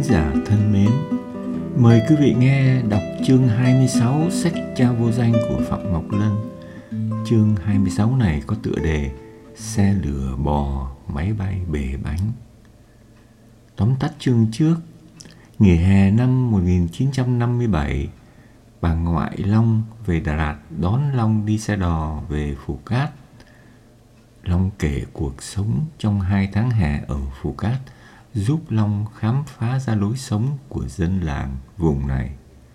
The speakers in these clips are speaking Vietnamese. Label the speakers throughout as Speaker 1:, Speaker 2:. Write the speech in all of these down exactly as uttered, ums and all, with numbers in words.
Speaker 1: giả thân mến, mời quý vị nghe đọc chương hai mươi sáu sách Cha vô danh của Phạm Ngọc Lân. Chương hai mươi sáu này có tựa đề Xe lửa bò, máy bay bể bánh. Tóm tắt chương trước. Nghỉ hè năm một nghìn chín trăm năm mươi bảy, bà ngoại Long về Đà Lạt đón Long đi xe đò về Phù Cát. Long kể cuộc sống trong hai tháng hè ở Phù Cát, giúp Long khám phá ra lối sống của dân làng vùng này.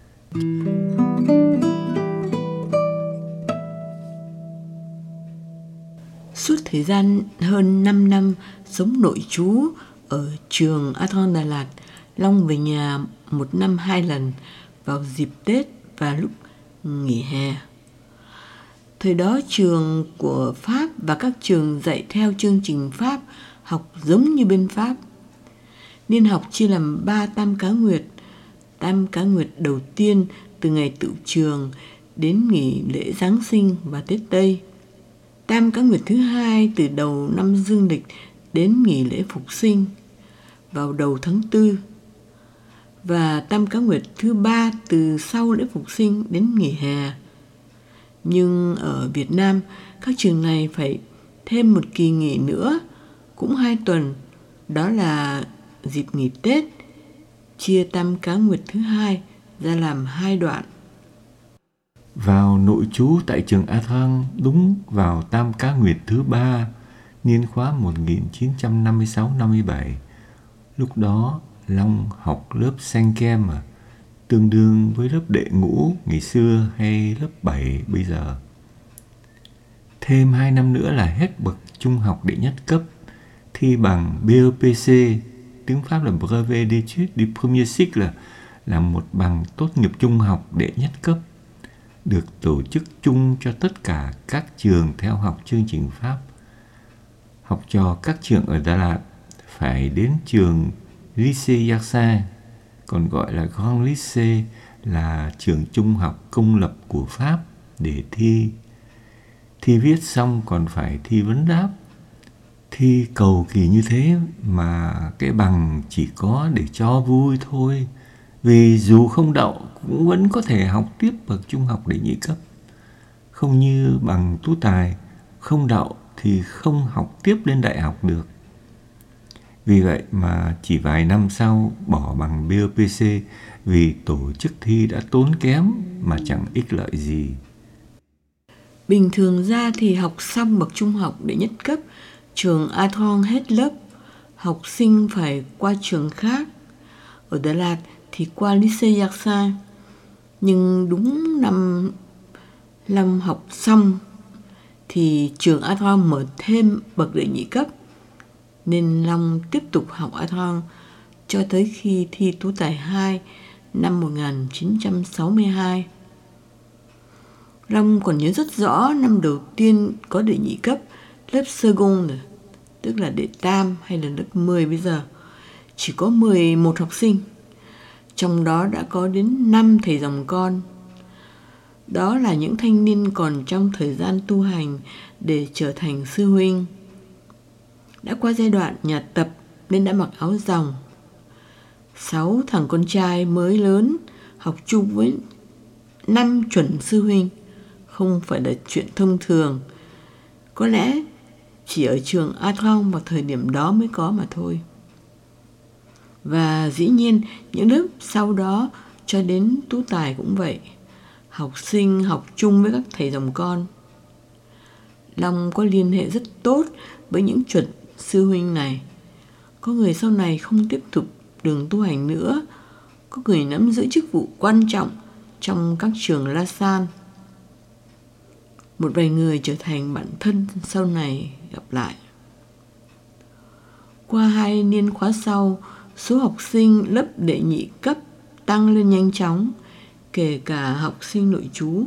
Speaker 2: Suốt thời gian hơn năm năm sống nội trú ở trường A Thon Đà Lạt, Long về nhà một năm hai lần vào dịp Tết và lúc nghỉ hè. Thời đó trường của Pháp và các trường dạy theo chương trình Pháp học giống như bên Pháp. Niên học chia làm ba tam cá nguyệt. Tam cá nguyệt đầu tiên từ ngày tựu trường đến nghỉ lễ Giáng sinh và Tết Tây. Tam cá nguyệt thứ hai từ đầu năm dương lịch đến nghỉ lễ Phục sinh vào đầu tháng tư. Và tam cá nguyệt thứ ba từ sau lễ Phục sinh đến nghỉ hè. Nhưng ở Việt Nam, các trường này phải thêm một kỳ nghỉ nữa, cũng hai tuần, đó là dịp nghỉ Tết, chia tam cá nguyệt thứ hai ra làm hai đoạn.
Speaker 1: Vào nội trú tại trường A Thang đúng vào tam cá nguyệt thứ ba, niên khóa một nghìn chín trăm năm mươi sáu năm mươi bảy. Lúc đó Long học lớp Sanh Kem à, tương đương với lớp đệ ngũ ngày xưa hay lớp bảy bây giờ. Thêm hai năm nữa là hết bậc trung học đệ nhất cấp, thi bằng B E P C, tiếng Pháp là Brevet d'études du premier cycle, là một bằng tốt nghiệp trung học đệ nhất cấp, được tổ chức chung cho tất cả các trường theo học chương trình Pháp. Học trò các trường ở Đà Lạt phải đến trường Lycée Yarsin, còn gọi là Grand Lycée, là trường trung học công lập của Pháp, để thi. Thi viết xong còn phải thi vấn đáp. Thi cầu kỳ như thế mà cái bằng chỉ có để cho vui thôi, vì dù không đậu cũng vẫn có thể học tiếp bậc trung học đệ nhị cấp. Không như bằng tú tài, không đậu thì không học tiếp lên đại học được. Vì vậy mà chỉ vài năm sau bỏ bằng B E P C vì tổ chức thi đã tốn kém mà chẳng ích lợi gì.
Speaker 2: Bình thường ra thì học xong bậc trung học đệ nhất cấp, trường A Thon hết lớp, học sinh phải qua trường khác. Ở Đà Lạt thì qua Lycée Yarsin. Nhưng đúng năm năm học xong thì trường A Thon mở thêm bậc đệ nhị cấp, nên Long tiếp tục học A Thon cho tới khi thi tú tài hai năm một nghìn chín trăm sáu mươi hai. Long còn nhớ rất rõ năm đầu tiên có đệ nhị cấp, lớp seconde, tức là đệ tam hay là lớp mười bây giờ, chỉ có mười một học sinh. Trong đó đã có đến năm thầy dòng con. Đó là những thanh niên còn trong thời gian tu hành để trở thành sư huynh. Đã qua giai đoạn nhà tập nên đã mặc áo dòng. Sáu thằng con trai mới lớn học chung với năm chuẩn sư huynh không phải là chuyện thông thường. Có lẽ chỉ ở trường A Thon vào thời điểm đó mới có mà thôi. Và dĩ nhiên những lớp sau đó cho đến tú tài cũng vậy. Học sinh học chung với các thầy dòng con. Long có liên hệ rất tốt với những chuẩn sư huynh này. Có người sau này không tiếp tục đường tu hành nữa. Có người nắm giữ chức vụ quan trọng trong các trường La Salle. Một vài người trở thành bạn thân sau này gặp lại. Qua hai niên khóa sau, số học sinh lớp đệ nhị cấp tăng lên nhanh chóng, kể cả học sinh nội trú.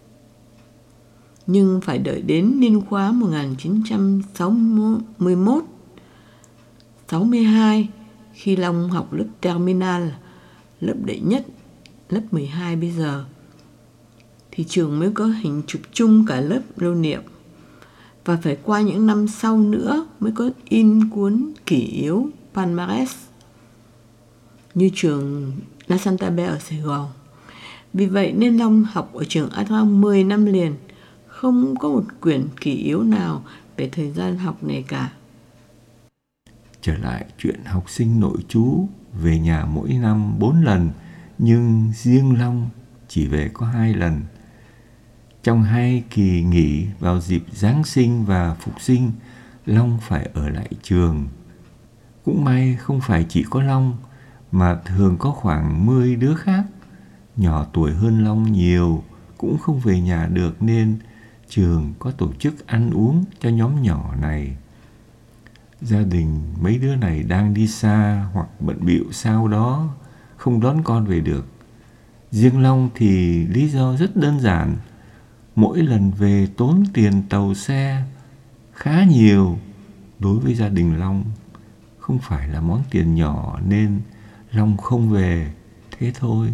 Speaker 2: Nhưng phải đợi đến niên khóa một nghìn chín trăm sáu mươi mốt sáu mươi hai, khi Long học lớp terminal, lớp đệ nhất, lớp mười hai bây giờ, thì trường mới có hình chụp chung cả lớp lưu niệm. Và phải qua những năm sau nữa mới có in cuốn kỷ yếu Palmarès. như trường La Sainte-Belle ở Sài Gòn. Vì vậy nên Long học ở trường Atran mười năm liền, không có một quyển kỷ yếu nào về thời gian học này cả.
Speaker 1: Trở lại chuyện học sinh nội trú về nhà mỗi năm bốn lần, nhưng riêng Long chỉ về có hai lần. Trong hai kỳ nghỉ vào dịp Giáng sinh và Phục sinh, Long phải ở lại trường. Cũng may không phải chỉ có Long, mà thường có khoảng mười đứa khác, nhỏ tuổi hơn Long nhiều, cũng không về nhà được nên trường có tổ chức ăn uống cho nhóm nhỏ này. Gia đình mấy đứa này đang đi xa hoặc bận bịu sao đó, không đón con về được. Riêng Long thì lý do rất đơn giản. Mỗi lần về tốn tiền tàu xe khá nhiều. Đối với gia đình Long, không phải là món tiền nhỏ nên Long không về, thế thôi.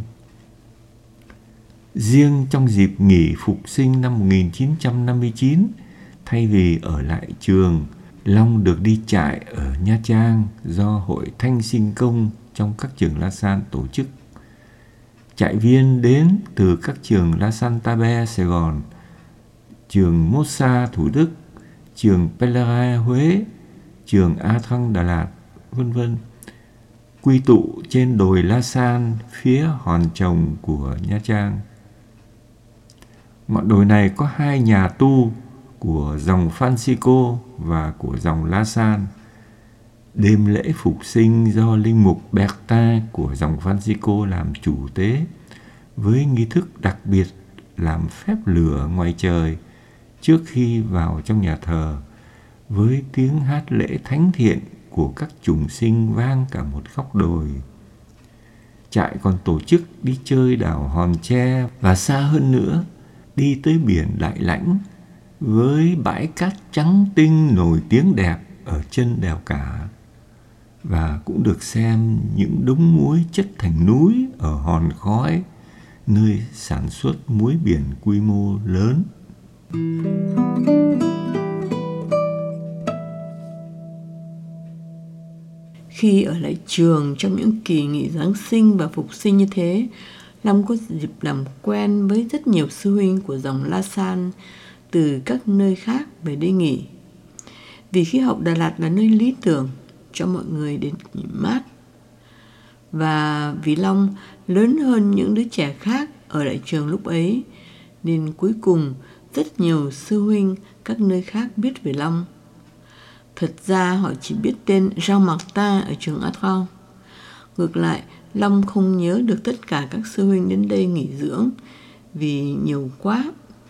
Speaker 1: Riêng trong dịp nghỉ Phục sinh năm một nghìn chín trăm năm mươi chín, thay vì ở lại trường, Long được đi trại ở Nha Trang do Hội Thanh Sinh Công trong các trường La Salle tổ chức. Trại viên đến từ các trường La Sainte-Belle Sài Gòn, trường Mossa Thủ Đức, trường Pèlerin Huế, trường Atran Đà Lạt, vân vân, quy tụ trên đồi La Salle phía Hòn Trồng của Nha Trang. Ngọn đồi này có hai nhà tu của dòng Francisco và của dòng La Salle. Đêm lễ Phục sinh do linh mục Bertin của dòng Francisco làm chủ tế, với nghi thức đặc biệt làm phép lửa ngoài trời trước khi vào trong nhà thờ, với tiếng hát lễ thánh thiện của các chủng sinh vang cả một góc đồi. Trại còn tổ chức đi chơi đảo Hòn Tre và xa hơn nữa, đi tới biển Đại Lãnh với bãi cát trắng tinh nổi tiếng đẹp ở chân đèo Cả, và cũng được xem những đống muối chất thành núi ở Hòn Khói, nơi sản xuất muối biển quy mô lớn.
Speaker 2: Khi ở lại trường trong những kỳ nghỉ Giáng sinh và Phục sinh như thế, Long có dịp làm quen với rất nhiều sư huynh của dòng La Salle từ các nơi khác về đây nghỉ. Vì khí hậu Đà Lạt là nơi lý tưởng cho mọi người đến nghỉ mát. Và vì Long lớn hơn những đứa trẻ khác ở lại trường lúc ấy, nên cuối cùng rất nhiều sư huynh các nơi khác biết về Long. Thật ra họ chỉ biết tên Jean Martin ở trường Atran. Ngược lại, Long không nhớ được tất cả các sư huynh đến đây nghỉ dưỡng vì nhiều quá.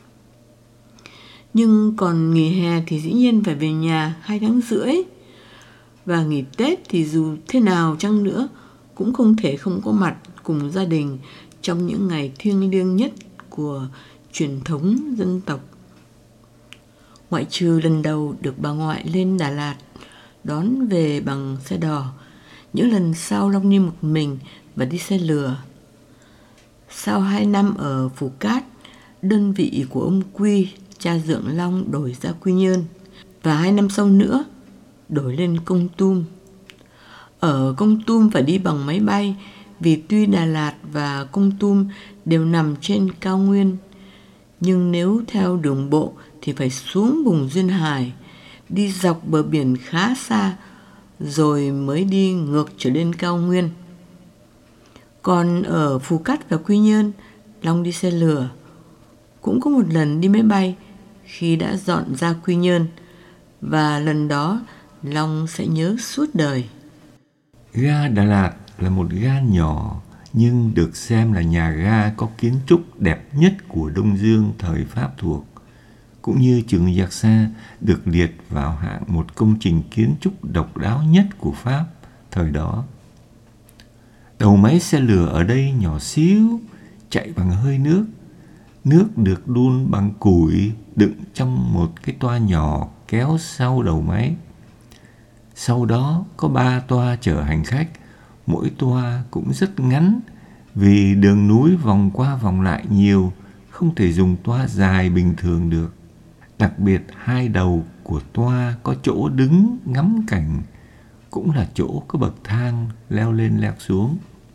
Speaker 2: Nhưng còn nghỉ hè thì dĩ nhiên phải về nhà hai tháng rưỡi. Và nghỉ Tết thì dù thế nào chăng nữa cũng không thể không có mặt cùng gia đình trong những ngày thiêng liêng nhất của truyền thống dân tộc. Ngoại trừ lần đầu được bà ngoại lên Đà Lạt đón về bằng xe đò, những lần sau Long đi một mình và đi xe lừa. Sau hai năm ở Phù Cát, đơn vị của ông Quy, cha dượng Long, đổi ra Quy Nhơn, và hai năm sau nữa đổi lên Kon Tum. Ở Kon Tum phải đi bằng máy bay, vì tuy Đà Lạt và Kon Tum đều nằm trên cao nguyên, nhưng nếu theo đường bộ thì phải xuống vùng duyên hải, đi dọc bờ biển khá xa, rồi mới đi ngược trở lên cao nguyên. Còn ở Phù Cát và Quy Nhơn, Long đi xe lửa. Cũng có một lần đi máy bay khi đã dọn ra Quy Nhơn, và lần đó Long sẽ nhớ suốt đời.
Speaker 1: Ga Đà Lạt là một ga nhỏ, nhưng được xem là nhà ga có kiến trúc đẹp nhất của Đông Dương thời Pháp thuộc, cũng như trường Giạc Sa được liệt vào hạng một công trình kiến trúc độc đáo nhất của Pháp thời đó. Đầu máy xe lửa ở đây nhỏ xíu, chạy bằng hơi nước. Nước được đun bằng củi đựng trong một cái toa nhỏ kéo sau đầu máy. Sau đó có ba toa chở hành khách, mỗi toa cũng rất ngắn vì đường núi vòng qua vòng lại nhiều, không thể dùng toa dài bình thường được. Đặc biệt hai đầu của toa có chỗ đứng ngắm cảnh, cũng là chỗ có bậc thang leo lên leo xuống.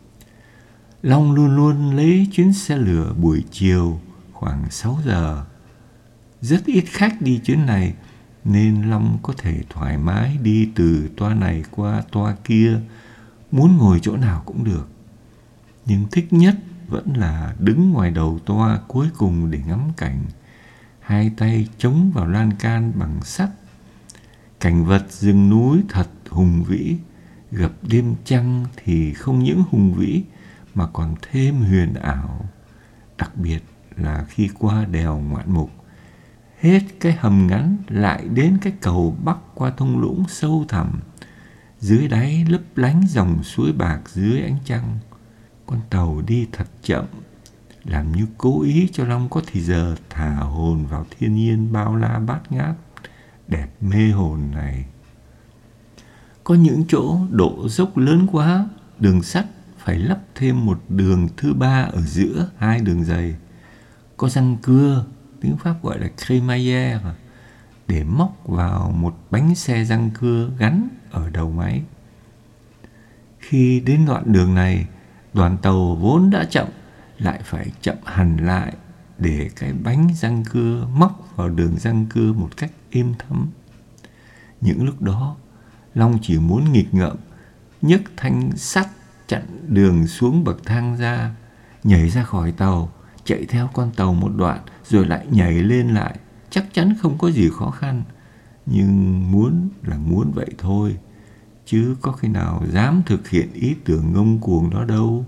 Speaker 1: Long luôn luôn lấy chuyến xe lửa buổi chiều khoảng sáu giờ. Rất ít khách đi chuyến này nên Long có thể thoải mái đi từ toa này qua toa kia, muốn ngồi chỗ nào cũng được. Nhưng thích nhất vẫn là đứng ngoài đầu toa cuối cùng để ngắm cảnh, hai tay chống vào lan can bằng sắt. Cảnh vật rừng núi thật hùng vĩ, gặp đêm trăng thì không những hùng vĩ mà còn thêm huyền ảo. Đặc biệt là khi qua đèo Ngoạn Mục, hết cái hầm ngắn lại đến cái cầu bắc qua thung lũng sâu thẳm, dưới đáy lấp lánh dòng suối bạc dưới ánh trăng. Con tàu đi thật chậm, làm như cố ý cho Long có thì giờ thả hồn vào thiên nhiên bao la bát ngát, đẹp mê hồn này. Có những chỗ độ dốc lớn quá, đường sắt phải lắp thêm một đường thứ ba ở giữa hai đường dày. Có răng cưa, tiếng Pháp gọi là crémaillère, để móc vào một bánh xe răng cưa gắn ở đầu máy. Khi đến đoạn đường này, đoàn tàu vốn đã chậm lại phải chậm hẳn lại để cái bánh răng cưa móc vào đường răng cưa một cách êm thấm. Những lúc đó, Long chỉ muốn nghịch ngợm, nhấc thanh sắt chặn đường xuống bậc thang ra, nhảy ra khỏi tàu, chạy theo con tàu một đoạn rồi lại nhảy lên lại. Chắc chắn không có gì khó khăn, nhưng muốn là muốn vậy thôi, chứ có khi nào dám thực hiện ý tưởng ngông cuồng đó đâu.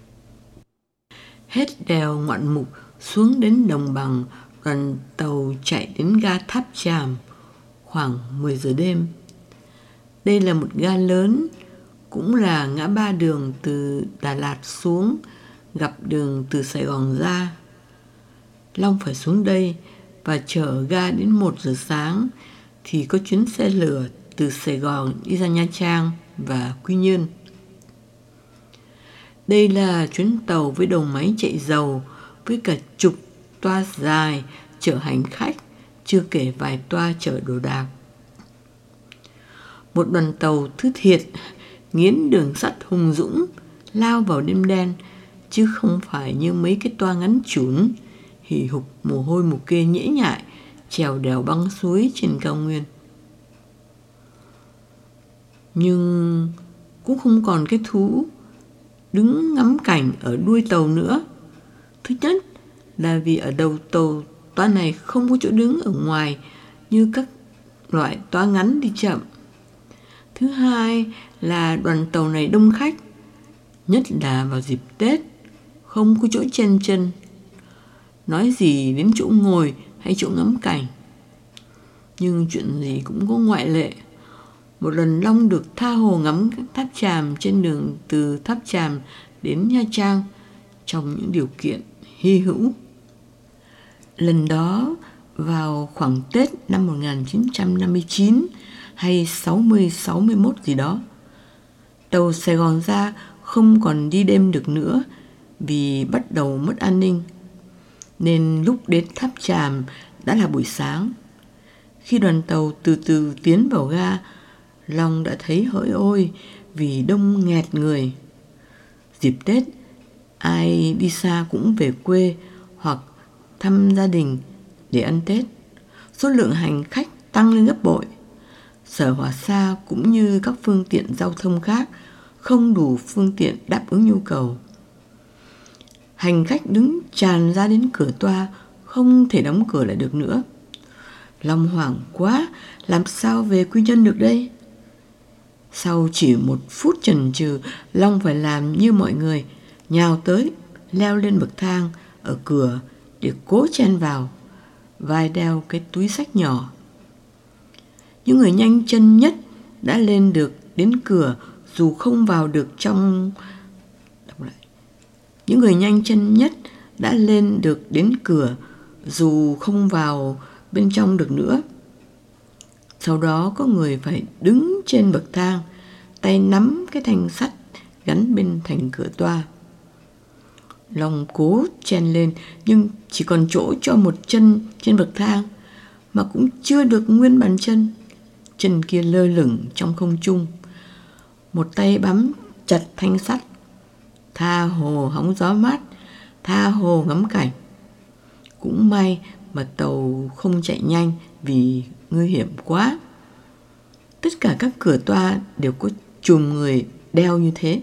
Speaker 2: Hết đèo Ngoạn Mục xuống đến đồng bằng, đoàn tàu chạy đến ga Tháp Chàm khoảng mười giờ đêm. Đây là một ga lớn, cũng là ngã ba đường từ Đà Lạt xuống, gặp đường từ Sài Gòn ra. Long phải xuống đây và chờ ga đến một giờ sáng thì có chuyến xe lửa từ Sài Gòn đi ra Nha Trang và Quy Nhơn. Đây là chuyến tàu với đầu máy chạy dầu, với cả chục toa dài chở hành khách, chưa kể vài toa chở đồ đạc. Một đoàn tàu thứ thiệt, nghiến đường sắt hùng dũng, lao vào đêm đen, chứ không phải như mấy cái toa ngắn chủn, hì hục mồ hôi mồ kê nhễ nhại, trèo đèo băng suối trên cao nguyên. Nhưng cũng không còn cái thú đứng ngắm cảnh ở đuôi tàu nữa. Thứ nhất là vì ở đầu tàu toa này không có chỗ đứng ở ngoài như các loại toa ngắn đi chậm. Thứ hai là đoàn tàu này đông khách, nhất là vào dịp Tết, không có chỗ chen chân. Nói gì đến chỗ ngồi hay chỗ ngắm cảnh. Nhưng chuyện gì cũng có ngoại lệ. Một lần Long được tha hồ ngắm các tháp Chàm trên đường từ Tháp Chàm đến Nha Trang trong những điều kiện hy hữu. Lần đó vào khoảng Tết năm một nghìn chín trăm năm mươi chín hay sáu mươi sáu mươi mốt gì đó, tàu Sài Gòn ra không còn đi đêm được nữa vì bắt đầu mất an ninh, nên lúc đến Tháp Chàm đã là buổi sáng. Khi đoàn tàu từ từ tiến vào ga, Long đã thấy hỡi ôi vì đông nghẹt người. Dịp Tết, ai đi xa cũng về quê hoặc thăm gia đình để ăn Tết. Số lượng hành khách tăng lên gấp bội. Sở Hỏa Xa cũng như các phương tiện giao thông khác không đủ phương tiện đáp ứng nhu cầu. Hành khách đứng tràn ra đến cửa toa, không thể đóng cửa lại được nữa. Long hoảng quá, làm sao về Quy Nhơn được đây? Sau chỉ một phút chần chừ, Long phải làm như mọi người, nhào tới, leo lên bậc thang ở cửa để cố chen vào, vai đeo cái túi xách nhỏ. Những người nhanh chân nhất đã lên được đến cửa dù không vào được trong... Đọc lại. Những người nhanh chân nhất đã lên được đến cửa dù không vào bên trong được nữa. Sau đó có người phải đứng trên bậc thang, tay nắm cái thanh sắt gắn bên thành cửa toa. Long cố chen lên nhưng chỉ còn chỗ cho một chân trên bậc thang, mà cũng chưa được nguyên bàn chân. Chân kia lơ lửng trong không trung, một tay bám chặt thanh sắt. tha hồ hóng gió mát, tha hồ ngắm cảnh. Cũng may mà tàu không chạy nhanh vì nguy hiểm quá. Tất cả các cửa toa đều có chùm người đeo như thế.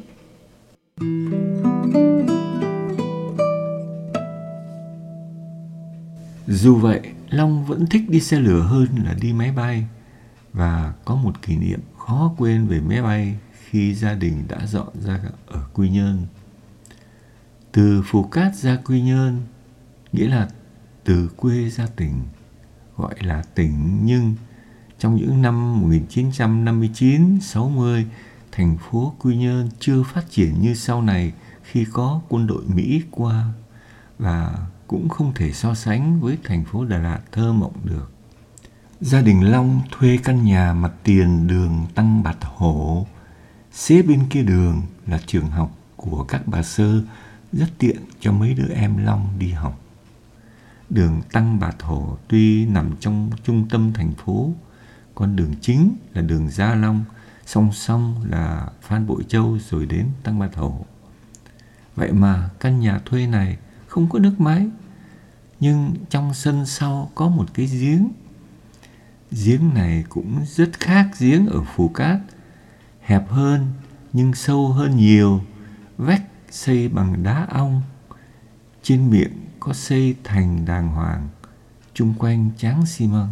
Speaker 1: Dù vậy, Long vẫn thích đi xe lửa hơn là đi máy bay, và có một kỷ niệm khó quên về máy bay khi gia đình đã dọn ra ở Quy Nhơn. Từ Phù Cát ra Quy Nhơn nghĩa là từ quê ra tỉnh, gọi là tỉnh, nhưng trong những năm một nghìn chín trăm năm mươi chín sáu mươi, thành phố Quy Nhơn chưa phát triển như sau này khi có quân đội Mỹ qua, và cũng không thể so sánh với thành phố Đà Lạt thơ mộng được. Gia đình Long thuê căn nhà mặt tiền đường Tăng Bạt Hổ. Xế bên kia đường là trường học của các bà Sơ, rất tiện cho mấy đứa em Long đi học. Đường Tăng Bạt Hổ tuy nằm trong trung tâm thành phố, con đường chính là đường Gia Long, song song là Phan Bội Châu rồi đến Tăng Bạt Hổ. Vậy mà căn nhà thuê này không có nước máy, nhưng trong sân sau có một cái giếng. Giếng này cũng rất khác giếng ở Phù Cát, hẹp hơn nhưng sâu hơn nhiều, vách xây bằng đá ong, trên miệng có xây thành đàng hoàng, chung quanh tráng xi măng.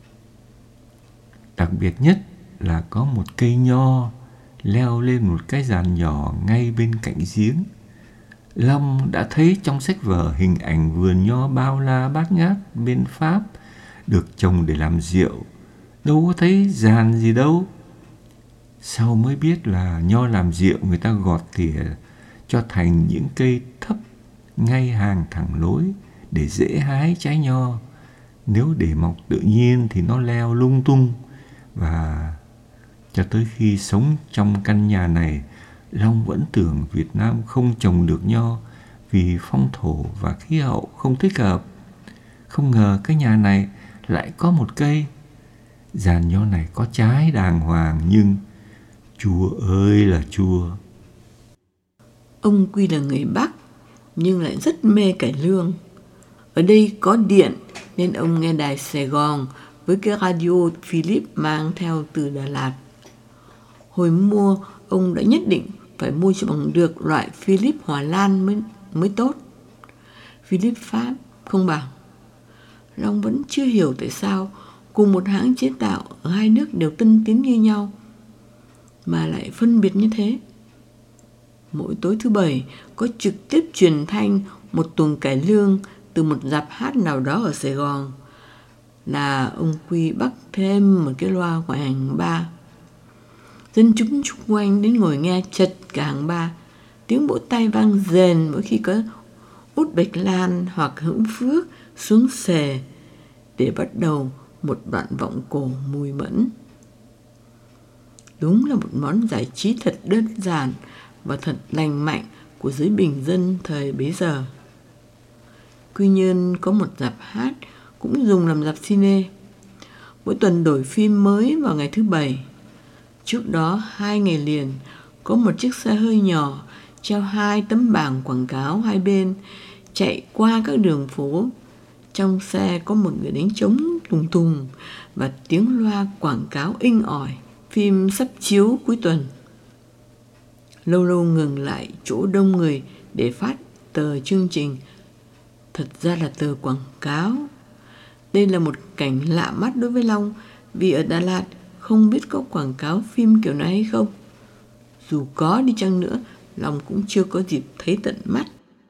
Speaker 1: Đặc biệt nhất là có một cây nho leo lên một cái giàn nhỏ ngay bên cạnh giếng. Long đã thấy trong sách vở hình ảnh vườn nho bao la bát ngát bên Pháp được trồng để làm rượu, đâu có thấy giàn gì đâu. Sau mới biết là nho làm rượu người ta gọt tỉa cho thành những cây thấp ngay hàng thẳng lối để dễ hái trái nho. Nếu để mọc tự nhiên thì nó leo lung tung. Và cho tới khi sống trong căn nhà này, Long vẫn tưởng Việt Nam không trồng được nho vì phong thổ và khí hậu không thích hợp. Không ngờ cái nhà này lại có một cây. Giàn nho này có trái đàng hoàng nhưng chua ơi là chua.
Speaker 2: Ông Quy là người Bắc nhưng lại rất mê cải lương. Ở đây có điện nên ông nghe đài Sài Gòn với cái radio Philips mang theo từ Đà Lạt. Hồi mua, ông đã nhất định phải mua cho bằng được loại Philips Hòa Lan mới, mới tốt. Philips Pháp không bằng. Long vẫn chưa hiểu tại sao cùng một hãng chế tạo ở hai nước đều tân tiến như nhau mà lại phân biệt như thế. Mỗi tối thứ bảy có trực tiếp truyền thanh một tuồng cải lương từ một dạp hát nào đó ở Sài Gòn, là ông Quy bắt thêm một cái loa ngoài hàng ba. Dân chúng chung quanh đến ngồi nghe chật cả hàng ba. Tiếng vỗ tay vang rền mỗi khi có Út Bạch Lan hoặc Hữu Phước xuống xề để bắt đầu một đoạn vọng cổ mùi mẫn. Đúng là một món giải trí thật đơn giản và thật lành mạnh của giới bình dân thời bấy giờ. Quy Nhơn có một rạp hát cũng dùng làm rạp cine. Mỗi tuần đổi phim mới vào ngày thứ bảy. Trước đó hai ngày liền có một chiếc xe hơi nhỏ treo hai tấm bảng quảng cáo hai bên chạy qua các đường phố. Trong xe có một người đánh trống tùng tùng và tiếng loa quảng cáo inh ỏi phim sắp chiếu cuối tuần. Lâu lâu ngừng lại chỗ đông người để phát tờ chương trình. Thật ra là tờ quảng cáo. Đây là một cảnh lạ mắt đối với Long, vì ở Đà Lạt không biết có quảng cáo phim kiểu này hay không. Dù có đi chăng nữa, Long cũng chưa có dịp thấy tận mắt.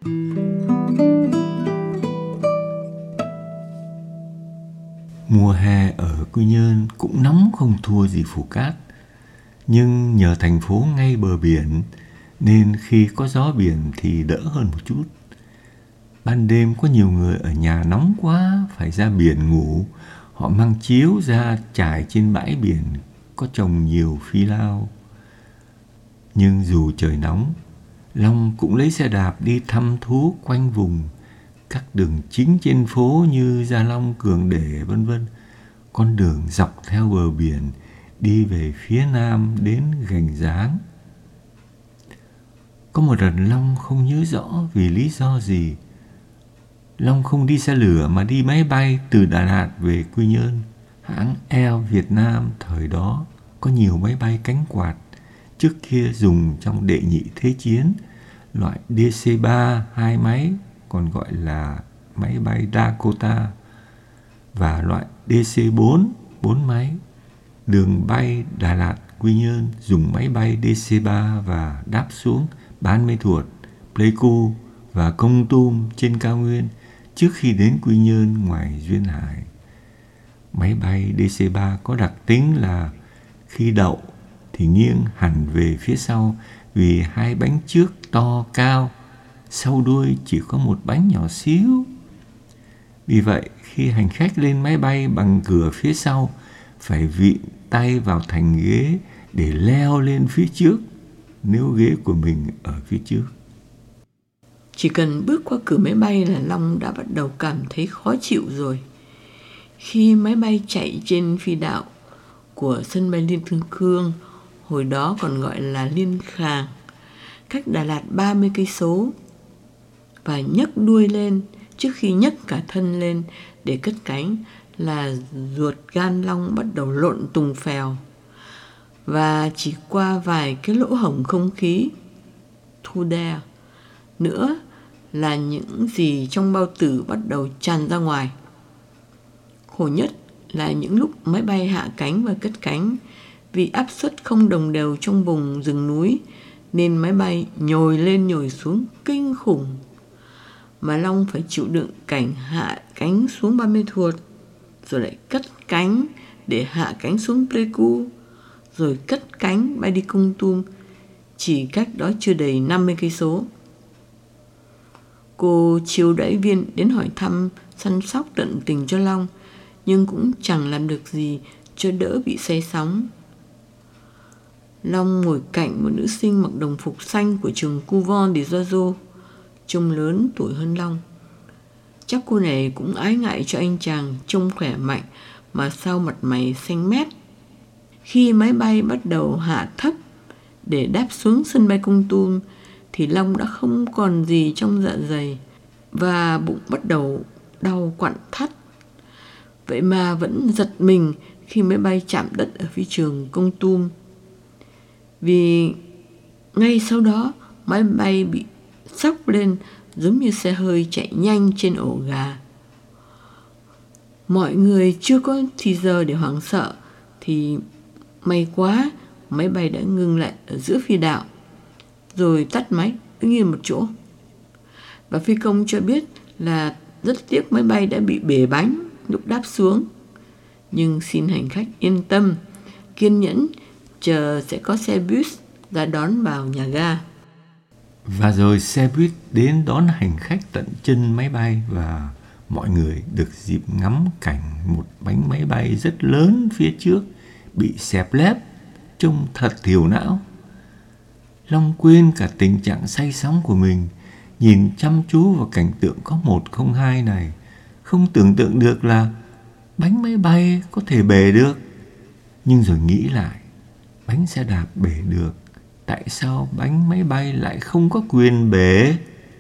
Speaker 1: Mùa hè ở Quy Nhơn cũng nóng không thua gì Phù Cát. Nhưng nhờ thành phố ngay bờ biển nên khi có gió biển thì đỡ hơn một chút. Ban đêm có nhiều người ở nhà nóng quá phải ra biển ngủ. Họ mang chiếu ra trải trên bãi biển có trồng nhiều phi lao. Nhưng dù trời nóng, Long cũng lấy xe đạp đi thăm thú quanh vùng. Các đường chính trên phố như Gia Long, Cường Để vân vân. Con đường dọc theo bờ biển đi về phía nam đến Gành Giáng. Có một lần Long không nhớ rõ vì lý do gì, Long không đi xe lửa mà đi máy bay từ Đà Lạt về Quy Nhơn. Hãng Air Việt Nam thời đó có nhiều máy bay cánh quạt, trước kia dùng trong đệ nhị thế chiến, loại đê xê ba hai máy, còn gọi là máy bay Dakota, và loại đê xê bốn bốn máy. Đường bay Đà Lạt Quy Nhơn dùng máy bay đê xê ba và đáp xuống Bán Mê Thuột, Pleiku và Kon Tum trên cao nguyên trước khi đến Quy Nhơn ngoài duyên hải. Máy bay đê xê ba có đặc tính là khi đậu thì nghiêng hẳn về phía sau vì hai bánh trước to cao, sau đuôi chỉ có một bánh nhỏ xíu. Vì vậy, khi hành khách lên máy bay bằng cửa phía sau, phải vịn tay vào thành ghế để leo lên phía trước nếu ghế của mình ở phía trước.
Speaker 2: Chỉ cần bước qua cửa máy bay là Long đã bắt đầu cảm thấy khó chịu rồi. Khi máy bay chạy trên phi đạo của sân bay Liên Thương Cương, hồi đó còn gọi là Liên Khàng, cách Đà Lạt ba mươi cây số, và nhấc đuôi lên trước khi nhấc cả thân lên để cất cánh là ruột gan Long bắt đầu lộn tùng phèo. Và chỉ qua vài cái lỗ hổng không khí thu đe nữa là những gì trong bao tử bắt đầu tràn ra ngoài. Khổ nhất là những lúc máy bay hạ cánh và cất cánh, vì áp suất không đồng đều trong vùng rừng núi nên máy bay nhồi lên nhồi xuống kinh khủng. Mà Long phải chịu đựng cảnh hạ cánh xuống Bán Mê Thuột, rồi lại cất cánh để hạ cánh xuống Pleiku, rồi cất cánh bay đi Kon Tum, chỉ cách đó chưa đầy năm mươi cây số. Cô chiêu đãi viên đến hỏi thăm, săn sóc tận tình cho Long, nhưng cũng chẳng làm được gì cho đỡ bị say sóng. Long ngồi cạnh một nữ sinh mặc đồng phục xanh của trường Couvent de Jojo, trông lớn tuổi hơn Long. Chắc cô này cũng ái ngại cho anh chàng trông khỏe mạnh mà sao mặt mày xanh mét. Khi máy bay bắt đầu hạ thấp để đáp xuống sân bay Kon Tum thì Long đã không còn gì trong dạ dày và bụng bắt đầu đau quặn thắt. Vậy mà vẫn giật mình khi máy bay chạm đất ở phi trường Kon Tum, vì ngay sau đó máy bay bị sóc lên giống như xe hơi chạy nhanh trên ổ gà. Mọi người chưa có thì giờ để hoảng sợ thì may quá máy bay đã ngừng lại ở giữa phi đạo, rồi tắt máy đứng yên một chỗ. Và phi công cho biết là rất tiếc máy bay đã bị bể bánh lúc đáp xuống, nhưng xin hành khách yên tâm, kiên nhẫn chờ sẽ có xe bus ra đón vào nhà ga.
Speaker 1: Và rồi xe buýt đến đón hành khách tận chân máy bay và mọi người được dịp ngắm cảnh một bánh máy bay rất lớn phía trước bị xẹp lép, trông thật thiểu não. Long quên cả tình trạng say sóng của mình, nhìn chăm chú vào cảnh tượng có một không hai này, không tưởng tượng được là bánh máy bay có thể bể được. Nhưng rồi nghĩ lại, bánh xe đạp bể được, tại sao bánh máy bay lại không có quyền bể?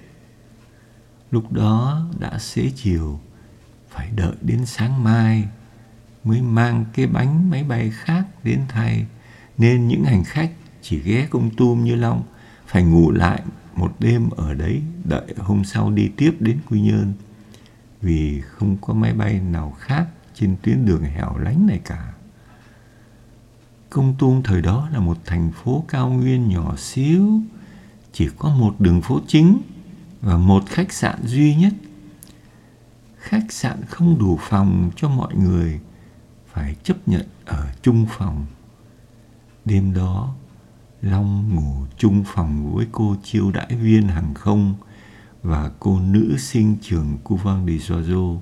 Speaker 1: Lúc đó đã xế chiều, phải đợi đến sáng mai mới mang cái bánh máy bay khác đến thay, nên những hành khách chỉ ghé Kon Tum như Long phải ngủ lại một đêm ở đấy, đợi hôm sau đi tiếp đến Quy Nhơn, vì không có máy bay nào khác trên tuyến đường hẻo lánh này cả. Kon Tum thời đó là một thành phố cao nguyên nhỏ xíu, chỉ có một đường phố chính và một khách sạn duy nhất. Khách sạn không đủ phòng cho mọi người, phải chấp nhận ở chung phòng. Đêm đó, Long ngủ chung phòng với cô chiêu đãi viên hàng không và cô nữ sinh trường Couvent de Jojo.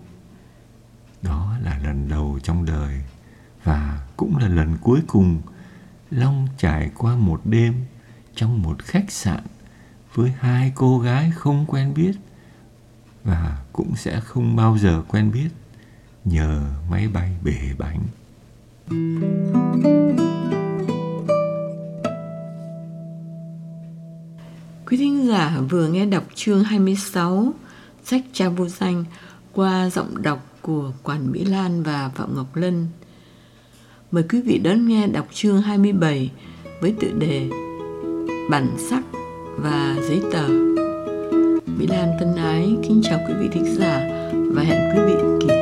Speaker 1: Đó là lần đầu trong đời và cũng là lần cuối cùng Long trải qua một đêm trong một khách sạn với hai cô gái không quen biết và cũng sẽ không bao giờ quen biết nhờ máy bay bể bánh.
Speaker 2: Quý thính giả vừa nghe đọc chương hai mươi sáu sách Cha Vô Danh qua giọng đọc của Quản Mỹ Lan và Phạm Ngọc Lân. Mời quý vị đón nghe đọc chương hai mươi bảy với tựa đề Bản sắc và giấy tờ. Mỹ Lan thân ái kính chào quý vị thính giả và hẹn quý vị kỳ